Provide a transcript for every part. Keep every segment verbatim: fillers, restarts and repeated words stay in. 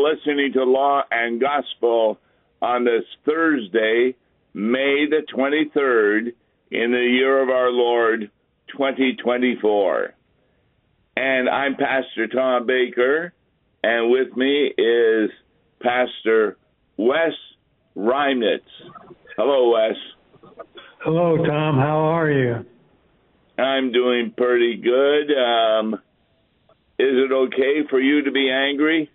listening to Law and Gospel on this Thursday, May the twenty-third, in the year of our Lord, twenty twenty-four. And I'm Pastor Tom Baker, and with me is Pastor Wes Reimnitz. Hello, Wes. Hello, Tom. How are you? I'm doing pretty good. Um, is it okay for you to be angry?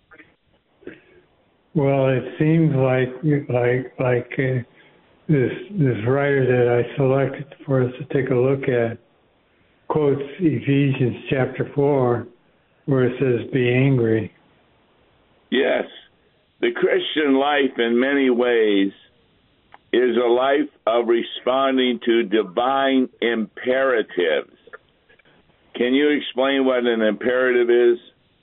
Well, it seems like like like uh, this this writer that I selected for us to take a look at quotes Ephesians chapter four, where it says, "Be angry." Yes, the Christian life, in many ways, is a life of responding to divine imperatives. Can you explain what an imperative is?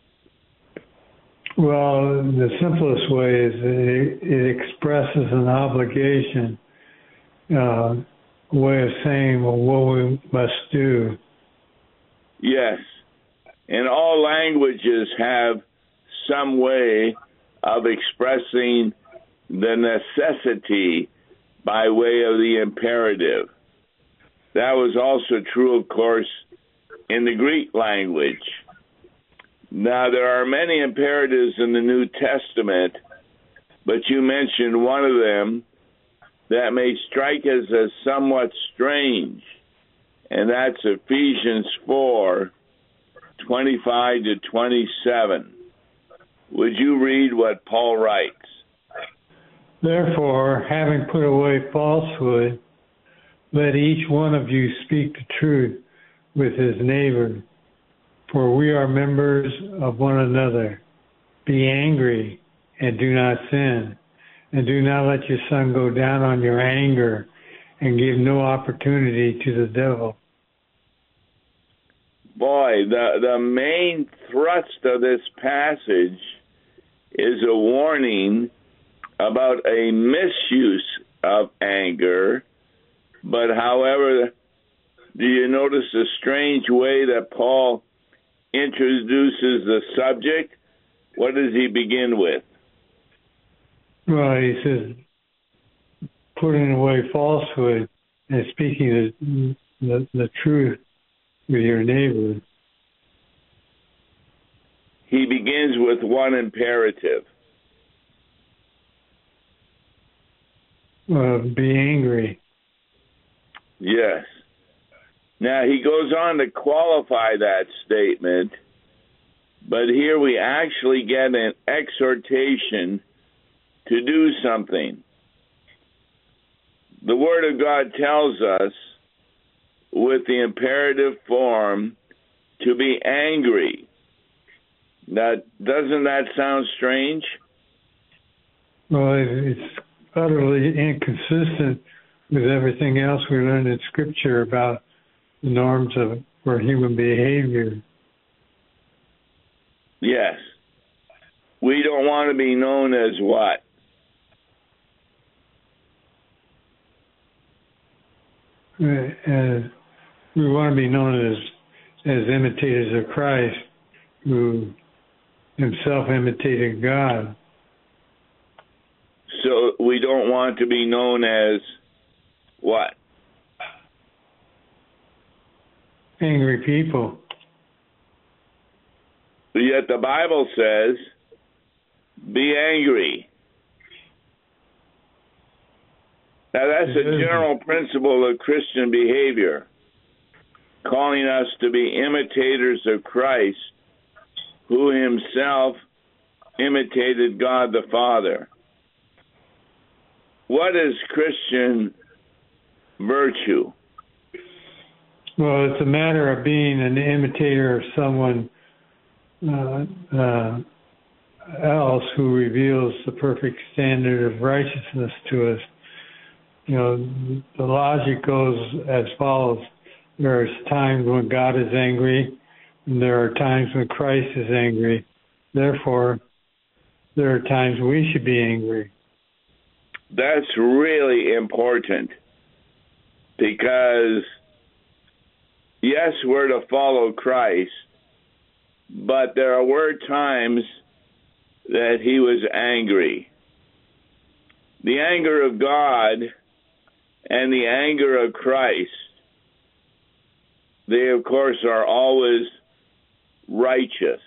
Well, the simplest way is it, it expresses an obligation, uh, a way of saying, well, what we must do. Yes, and all languages have some way of expressing the necessity by way of the imperative. That was also true, of course, in the Greek language. Now, there are many imperatives in the New Testament, but you mentioned one of them that may strike us as somewhat strange, and that's Ephesians four, twenty-five to twenty-seven. Would you read what Paul writes? Therefore, having put away falsehood, let each one of you speak the truth with his neighbor, for we are members of one another. Be angry and do not sin, and do not let your sun go down on your anger, and give no opportunity to the devil. Boy, the, the main thrust of this passage is a warning about a misuse of anger, but however, do you notice the strange way that Paul introduces the subject? What does he begin with? Well, he says, putting away falsehood and speaking the, the, the truth with your neighbor. He begins with one imperative. Uh, be angry. Yes. Now, he goes on to qualify that statement, but here we actually get an exhortation to do something. The Word of God tells us, with the imperative form, to be angry. Now, doesn't that sound strange? Well, it's utterly inconsistent with everything else we learned in Scripture about the norms of for human behavior. Yes. We don't want to be known as what? Uh, we want to be known as as imitators of Christ, who himself imitated God. So we don't want to be known as what? Angry people. Yet the Bible says, be angry. Now that's a general principle of Christian behavior, calling us to be imitators of Christ, who himself imitated God the Father. What is Christian virtue? Well, it's a matter of being an imitator of someone uh, uh, else who reveals the perfect standard of righteousness to us. You know, the logic goes as follows. There are times when God is angry, and there are times when Christ is angry. Therefore, there are times we should be angry. That's really important, because yes, we're to follow Christ, but there were times that he was angry. The anger of God and the anger of Christ, they of course are always righteous.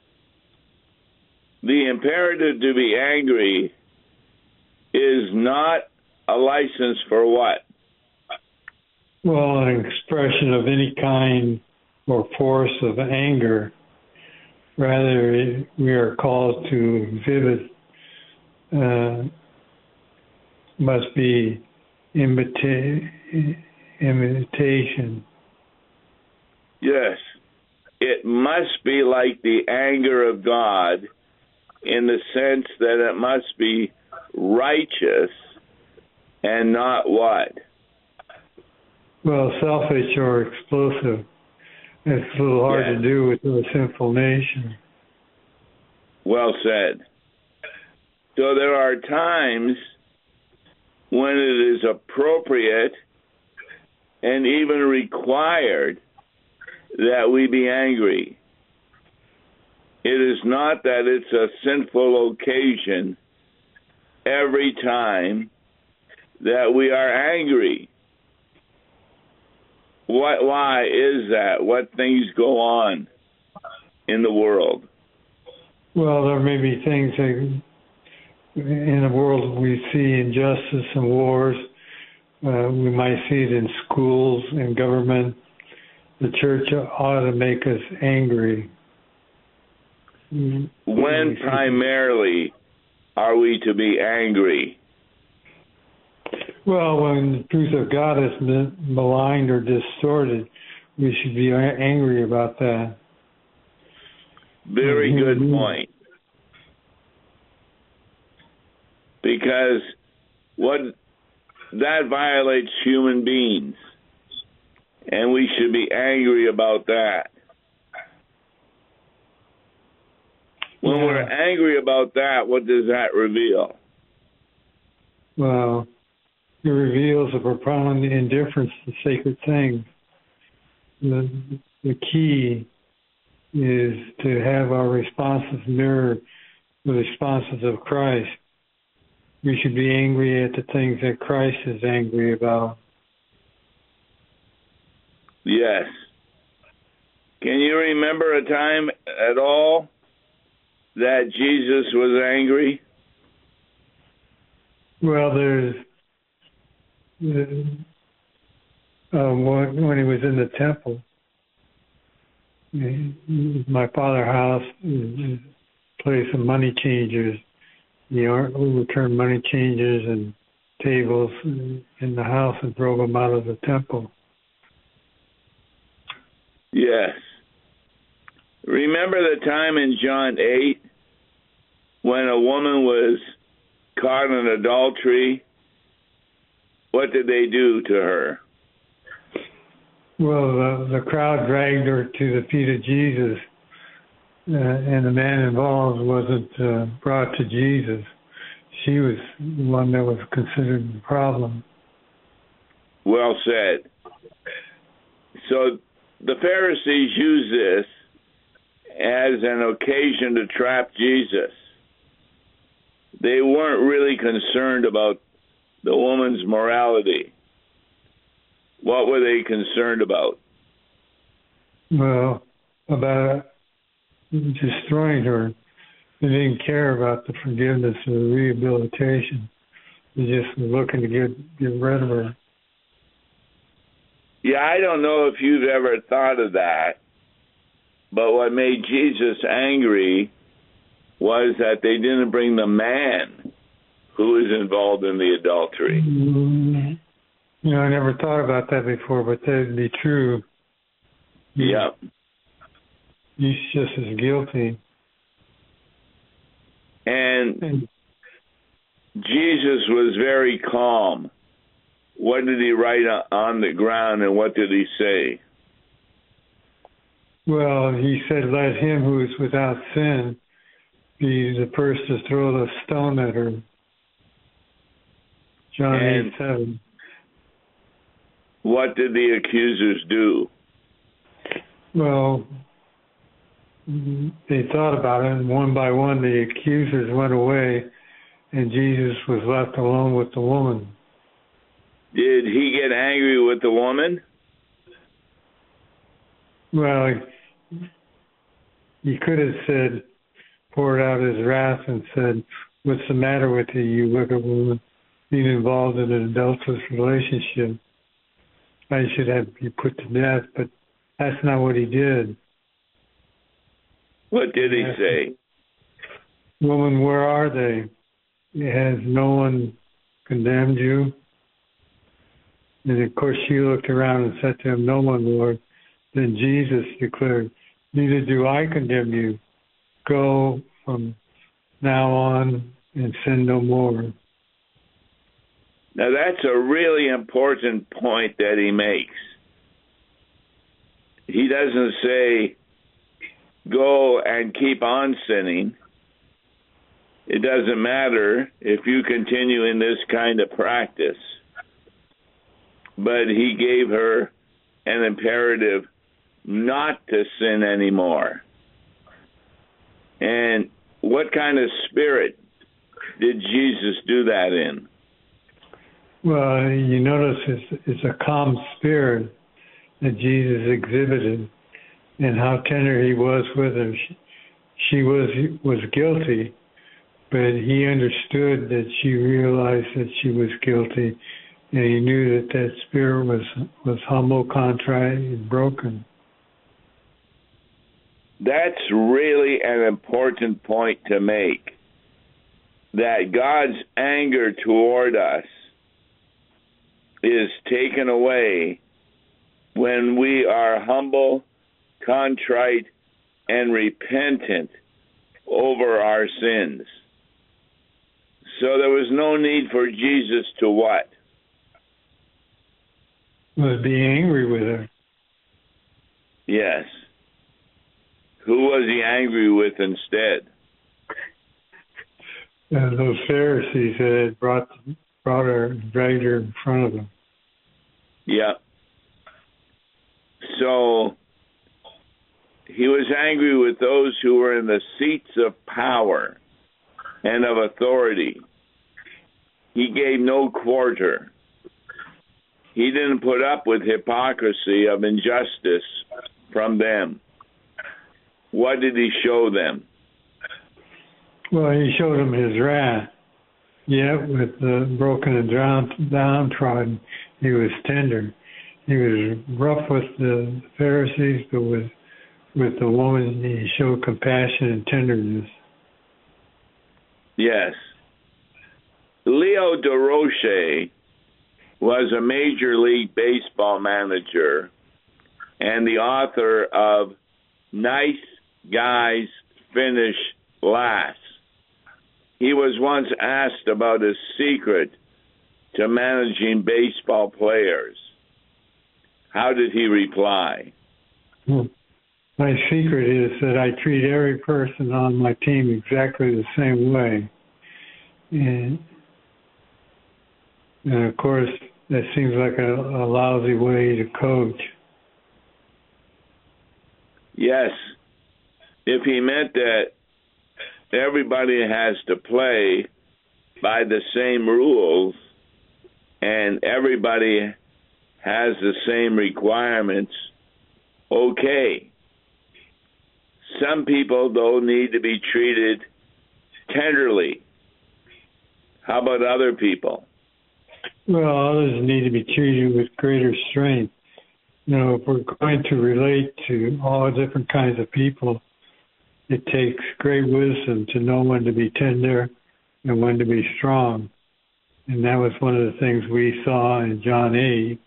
The imperative to be angry is not a license for what? Well, an expression of any kind or force of anger. Rather, we are called to exhibit, uh, must be imita- imitation. Yes. It must be like the anger of God in the sense that it must be righteous and not what? Well, selfish or explosive. It's a little hard yes. to do with a sinful nation. Well said. So there are times when it is appropriate and even required that we be angry. It is not that it's a sinful occasion every time that we are angry. What, why is that? What things go on in the world? Well, there may be things that in the world we see injustice and wars. Uh, we might see it in schools and government. The church ought to make us angry. When primarily are we to be angry? Well, when the truth of God is maligned or distorted, we should be angry about that. Very good point. Because what that violates human beings, and we should be angry about that. When yeah. we're angry about that, what does that reveal? Well, it reveals a profound indifference to sacred things. The, the key is to have our responses mirror the responses of Christ. We should be angry at the things that Christ is angry about. Yes. Can you remember a time at all that Jesus was angry? Well, there's uh, when he was in the temple. My father's house is a place of money changers. He overturned money changers and tables in the house and drove them out of the temple. Yes. Remember the time in John eight when a woman was caught in adultery? What did they do to her? Well, the, the crowd dragged her to the feet of Jesus, uh, and the man involved wasn't uh, brought to Jesus. She was the one that was considered the problem. Well said. So the Pharisees used this as an occasion to trap Jesus. They weren't really concerned about the woman's morality. What were they concerned about? Well, about destroying her. They didn't care about the forgiveness or the rehabilitation. They just were looking to get, get rid of her. Yeah, I don't know if you've ever thought of that, but what made Jesus angry was that they didn't bring the man who was involved in the adultery. Mm-hmm. You know, I never thought about that before, but that'd be true. Yeah. He's just as guilty. And, and Jesus was very calm. What did he write on the ground, and what did he say? Well, he said, let him who is without sin be the first to throw the stone at her. John and eight seven. What did the accusers do? Well, they thought about it, and one by one the accusers went away, and Jesus was left alone with the woman. Did he get angry with the woman? Well, he could have said, poured out his wrath and said, "What's the matter with you, you wicked woman, being involved in an adulterous relationship? I should have you put to death," but that's not what he did. What did he say? "Woman, where are they? Has no one condemned you?" And of course she looked around and said to him, "No one, Lord." Then Jesus declared, "Neither do I condemn you. Go from now on and sin no more." Now that's a really important point that he makes. He doesn't say, go and keep on sinning. It doesn't matter if you continue in this kind of practice. But he gave her an imperative not to sin anymore. And what kind of spirit did Jesus do that in? Well, you notice it's, it's a calm spirit that Jesus exhibited, and how tender he was with her. She, she was was guilty, but he understood that she realized that she was guilty, and he knew that that spirit was was humble, contrite, and broken. That's really an important point to make, that God's anger toward us is taken away when we are humble, contrite, and repentant over our sins. So there was no need for Jesus to what? Was be angry with her. Yes. Who was he angry with instead? And those Pharisees that had brought, brought her, dragged her in front of them. Yeah. So he was angry with those who were in the seats of power and of authority. He gave no quarter. He didn't put up with hypocrisy of injustice from them. What did he show them? Well, he showed them his wrath. Yet with the broken and down, downtrodden, he was tender. He was rough with the Pharisees, but with with the woman, he showed compassion and tenderness. Yes. Leo Durocher was a Major League Baseball manager and the author of Nice Guys Finish Last. He was once asked about his secret to managing baseball players. How did he reply? Hmm. My secret is that I treat every person on my team exactly the same way. And, and of course, that seems like a, a lousy way to coach. Yes. If he meant that everybody has to play by the same rules and everybody has the same requirements, okay. Some people, though, need to be treated tenderly. How about other people? Well, others need to be treated with greater strength. You know, if we're going to relate to all different kinds of people, it takes great wisdom to know when to be tender and when to be strong. And that was one of the things we saw in John eight.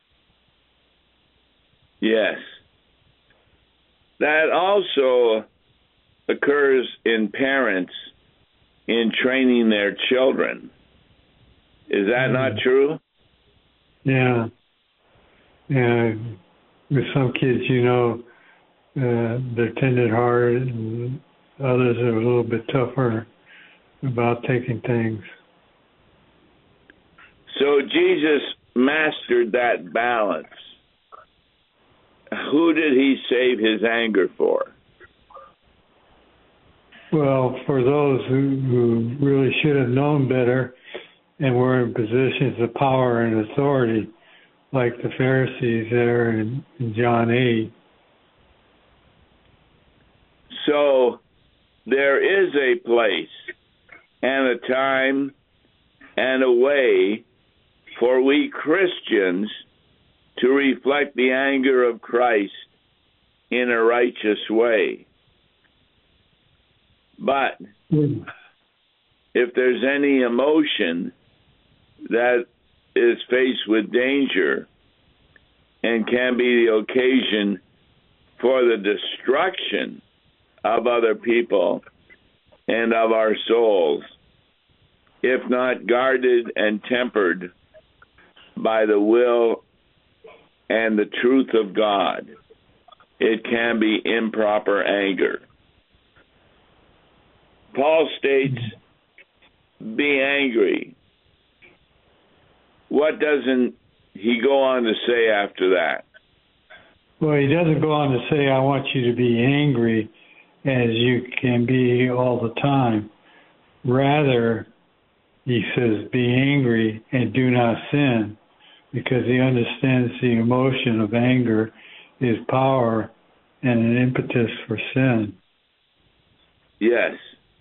Yes. That also occurs in parents in training their children. Is that mm. not true? Yeah. Yeah. With some kids, you know, uh, they're tender-hearted, and others are a little bit tougher about taking things. So Jesus mastered that balance. Who did he save his anger for? Well, for those who, who really should have known better and were in positions of power and authority, like the Pharisees there in, in John eight. So there is a place and a time and a way for we Christians to reflect the anger of Christ in a righteous way. But Mm. if there's any emotion that is faced with danger and can be the occasion for the destruction of other people and of our souls, if not guarded and tempered by the will and the truth of God, it can be improper anger. Paul states, be angry. What doesn't he go on to say after that? Well, he doesn't go on to say, I want you to be angry as you can be all the time. Rather, he says, be angry and do not sin, because he understands the emotion of anger is power and an impetus for sin. Yes.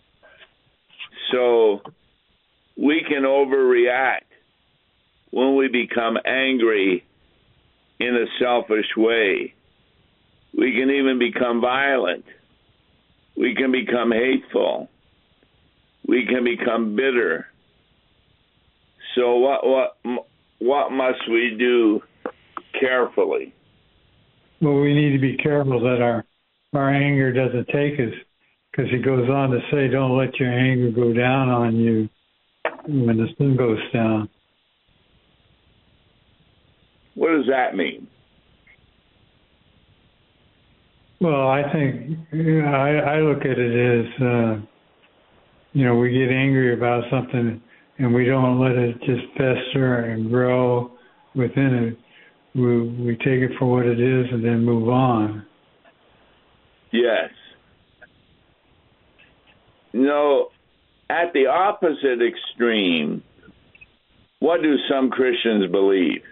So we can overreact when we become angry in a selfish way. We can even become violent. We can become hateful. We can become bitter. So what what what must we do carefully? Well, we need to be careful that our our anger doesn't take us, because he goes on to say, don't let your anger go down on you when the sun goes down. What does that mean? Well, I think, you know, I, I look at it as, uh, you know, we get angry about something and we don't let it just fester and grow within it. We, we take it for what it is and then move on. Yes. No, at the opposite extreme, what do some Christians believe?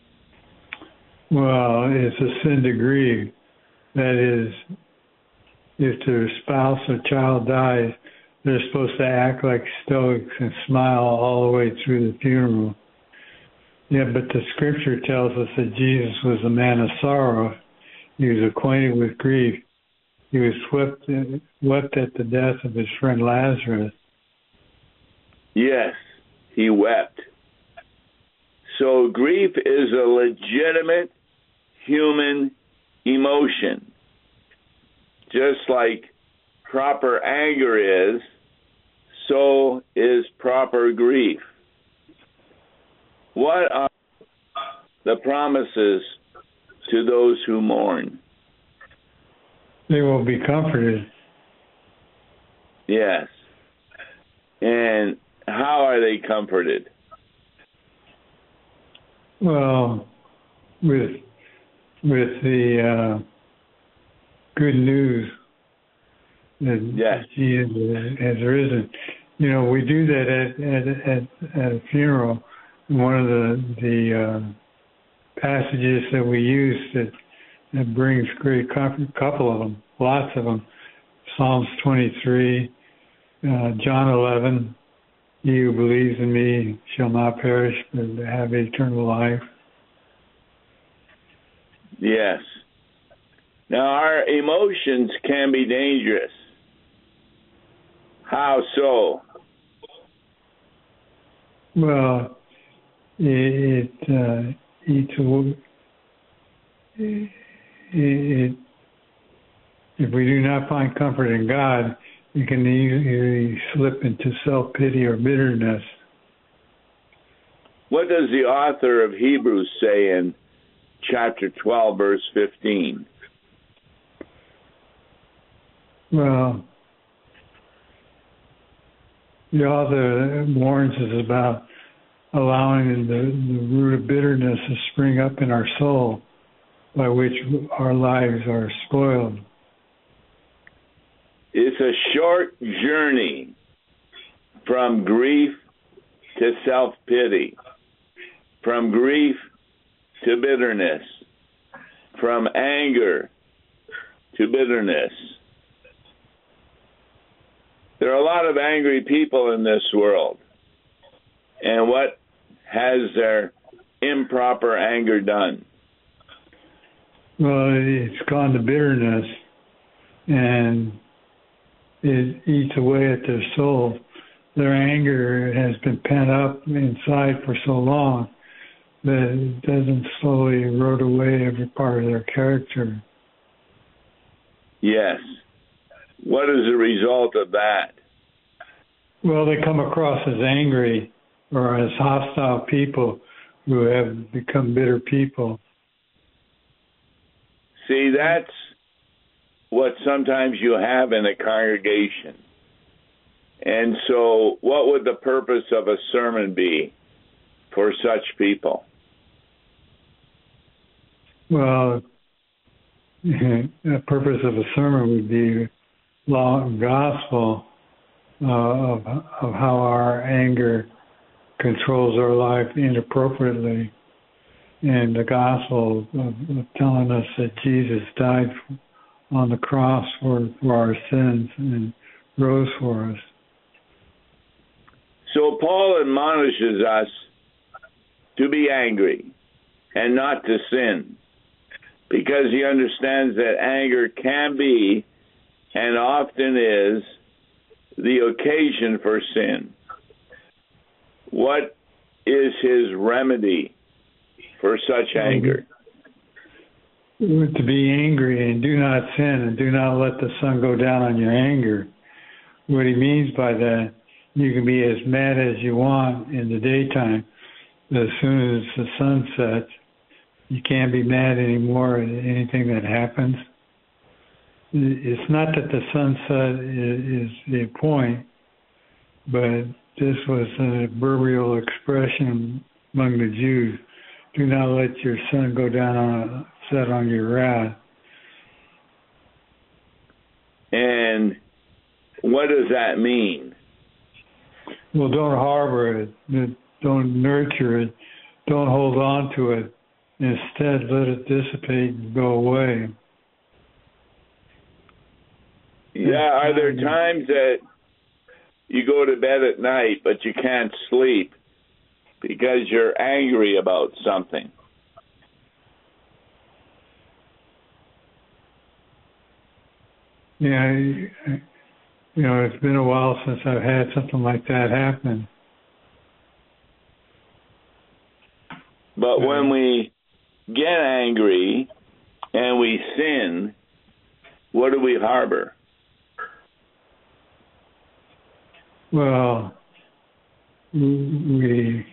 Well, it's a sin to grieve. That is, if their spouse or child dies, they're supposed to act like stoics and smile all the way through the funeral. Yeah, but the scripture tells us that Jesus was a man of sorrow. He was acquainted with grief. He was swept, wept at the death of his friend Lazarus. Yes, he wept. So grief is a legitimate human emotion, just like proper anger is, so is proper grief. What are the promises to those who mourn? They will be comforted. Yes. And how are they comforted? Well, with with the uh, good news that Yes. Jesus has risen. You know, we do that at at, at, at a funeral. One of the the uh, passages that we use that that brings great comfort, a couple of them, lots of them, Psalms twenty-three, uh, John eleven, he who believes in me shall not perish but have eternal life. Yes. Now, our emotions can be dangerous. How so? Well, it, it uh, eats away. It, it, if we do not find comfort in God, we can easily slip into self-pity or bitterness. What does the author of Hebrews say in chapter twelve, verse fifteen? Well, the author warns us about allowing the, the root of bitterness to spring up in our soul, by which our lives are spoiled. It's a short journey from grief to self-pity, from grief to bitterness, from anger to bitterness. There are a lot of angry people in this world. And what has their improper anger done? Well, it's gone to bitterness, and it eats away at their soul. Their anger has been pent up inside for so long that it doesn't slowly erode away every part of their character. Yes. What is the result of that? Well, they come across as angry or as hostile people who have become bitter people. See, that's what sometimes you have in a congregation. And so what would the purpose of a sermon be for such people? Well, the purpose of a sermon would be law and gospel uh, of, of how our anger controls our life inappropriately, and the gospel of, of telling us that Jesus died on the cross for, for our sins and rose for us. So Paul admonishes us to be angry and not to sin, because he understands that anger can be and often is the occasion for sin. What is his remedy for such anger? To be angry and do not sin, and do not let the sun go down on your anger. What he means by that, you can be as mad as you want in the daytime, but as soon as the sun sets, you can't be mad anymore at anything that happens. It's not that the sunset is the point, but this was an adverbial expression among the Jews. Do not let your sun go down on set on your wrath. And what does that mean? Well, don't harbor it. Don't nurture it. Don't hold on to it. Instead, let it dissipate and go away. Yeah, are there times that you go to bed at night, but you can't sleep because you're angry about something? Yeah, you know, it's been a while since I've had something like that happen. But when we get angry and we sin, what do we harbor? Well, we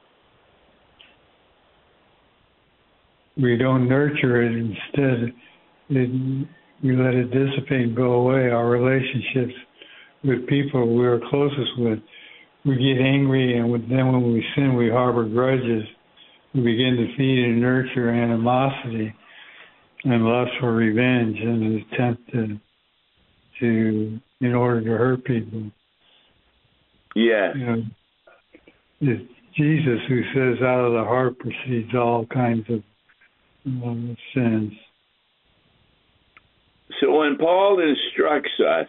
we don't nurture it. Instead, it, we let it dissipate and go away. Our relationships with people we're closest with, we get angry, and then when we sin, we harbor grudges. We begin to feed and nurture animosity and lust for revenge in an attempt to, to in order to hurt people. Yeah. You know, it's Jesus who says, out of the heart proceeds all kinds of um, sins. So when Paul instructs us,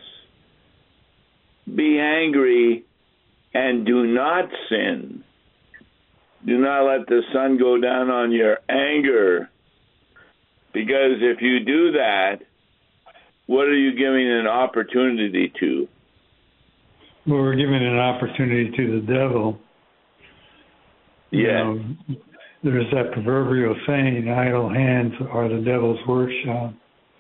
be angry and do not sin, do not let the sun go down on your anger, because if you do that, what are you giving an opportunity to? Well, we're giving an opportunity to the devil. Yeah. You know, there's that proverbial saying, idle hands are the devil's workshop.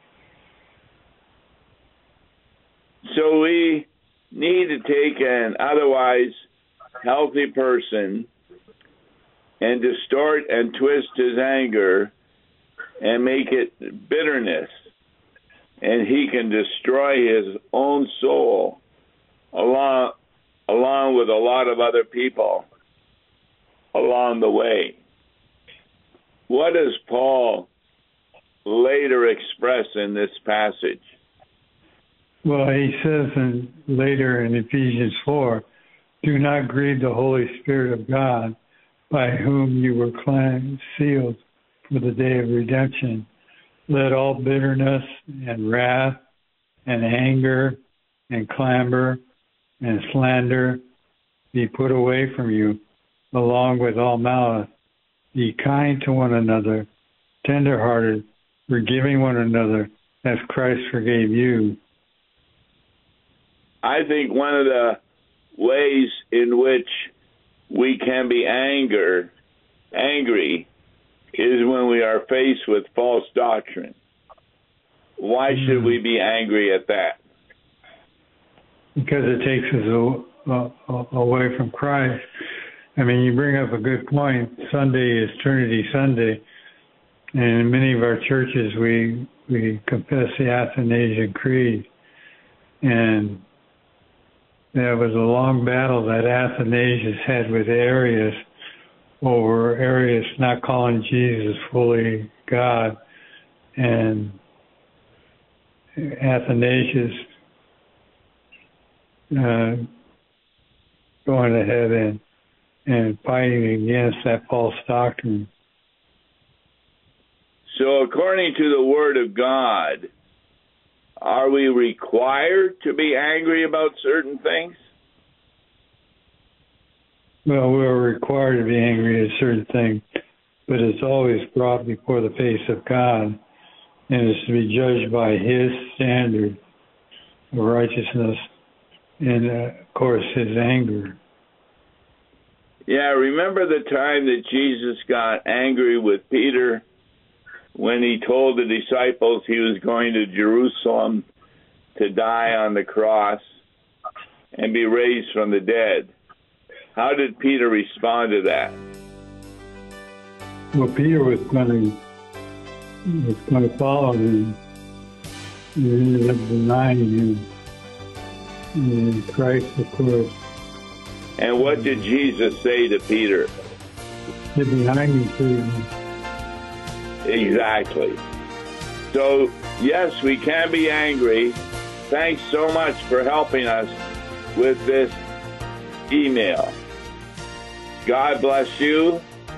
So we need to take an otherwise healthy person and distort and twist his anger and make it bitterness, and he can destroy his own soul along along with a lot of other people along the way. What does Paul later express in this passage? Well, he says in, later in Ephesians four, do not grieve the Holy Spirit of God, by whom you were cleansed, sealed for the day of redemption. Let all bitterness and wrath and anger and clamor and slander be put away from you, along with all malice. Be kind to one another, tenderhearted, forgiving one another, as Christ forgave you. I think one of the ways in which we can be anger, angry is when we are faced with false doctrine. Why mm. should we be angry at that? Because it takes us a, a, away from Christ. I mean, you bring up a good point. Sunday is Trinity Sunday, and in many of our churches we we confess the Athanasian Creed, and there was a long battle that Athanasius had with Arius over Arius not calling Jesus fully God, and Athanasius uh, going ahead and, and fighting against that false doctrine. So according to the Word of God, are we required to be angry about certain things? Well, we're required to be angry at certain things, but it's always brought before the face of God, and it's to be judged by His standard of righteousness and, uh, of course, His anger. Yeah, remember the time that Jesus got angry with Peter when he told the disciples he was going to Jerusalem to die on the cross and be raised from the dead. How did Peter respond to that? Well, Peter was going to, was going to follow him. He ended up denying him. And Christ, of course. And what did Jesus say to Peter? Get behind me, Peter. Exactly. So, yes, we can be angry. Thanks so much for helping us with this email. God bless you.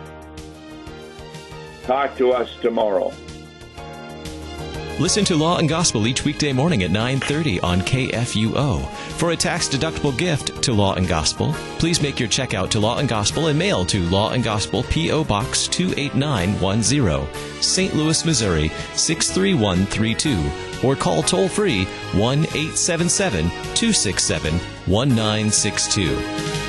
Talk to us tomorrow. Listen to Law and Gospel each weekday morning at nine thirty on K F U O. For a tax-deductible gift to Law and Gospel, please make your check out to Law and Gospel and mail to Law and Gospel, P O. Box two eight nine one zero, Saint Louis, Missouri six three one three two, or call toll-free one eight seven seven, two six seven, one nine six two.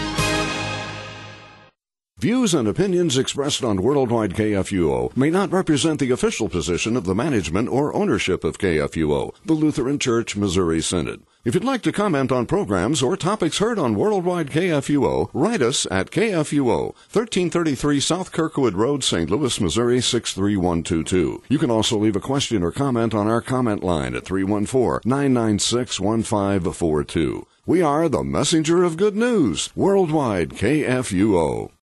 Views and opinions expressed on Worldwide K F U O may not represent the official position of the management or ownership of K F U O, the Lutheran Church Missouri Synod. If you'd like to comment on programs or topics heard on Worldwide K F U O, write us at K F U O, thirteen thirty-three South Kirkwood Road, Saint Louis, Missouri six three one two two. You can also leave a question or comment on our comment line at three one four, nine nine six, one five four two. We are the messenger of good news, Worldwide K F U O.